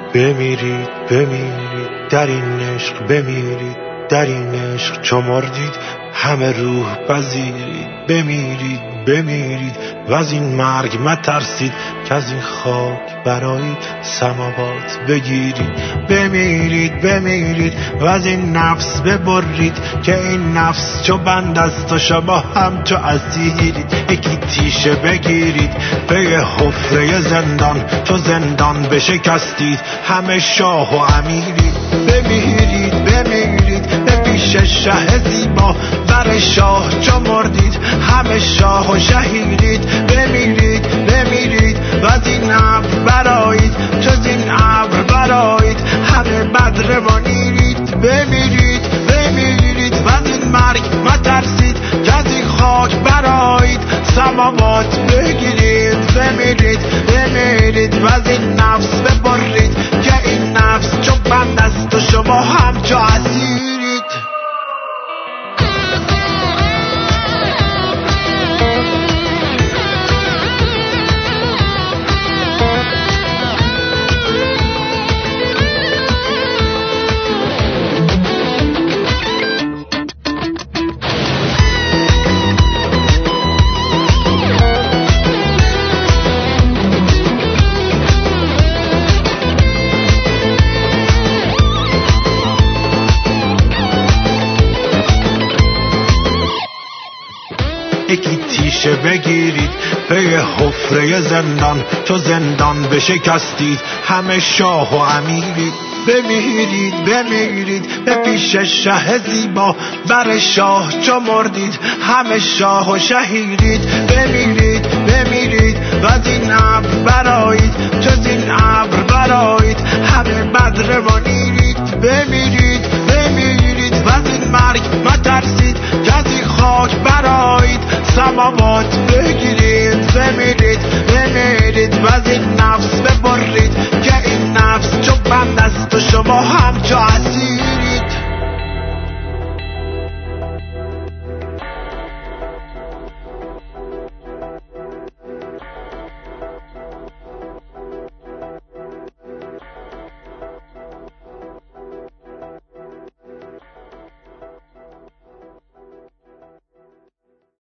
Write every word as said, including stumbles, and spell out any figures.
بمیرید بمیرید در این عشق، بمیرید در این عشق چو مردید همه روح پذیرید. بمیرید بمیرید و از این مرگ مترسید که از این خاک برای سماوات بگیرید. بمیرید بمیرید و از این نفس ببرید که این نفس چو بند است و شما هم چو اسیرید. یکی تیشه بگیرید پی حفره زندان، تو زندان بشکستید همه شاه و امیرید. بمیرید بمیرید به پیش شه زیبا، بر شاه چو مردید همه شاه و شهیرید. بمیرید بمیرید و از این ابر برآیید، جز این ابر برآیید همه بدر و نیرید. بمیرید بمیرید و از این مرگ مترسید که از این خاک برآیید سماوات بگیرید. بمیرید بمیرید و از این نفس ببرید که این نفس چو بند است و شما هم چو اسیرید. یکی تیشه بگیرید پی حفره زندان، تو زندان بشکستید همه شاه و امیرید. بمیرید بمیرید به پیش شه زیبا، بر شاه چو مردید همه شاه و شهیرید. بمیرید بمیرید و از این ابر برآیید، جز این ابر برآیید همه بدر و نیرید. بمیرید بمیرید و از این مرگ مترسید که از این خاک برآیید سماوات بگیرید. بمیرید بمیرید و از این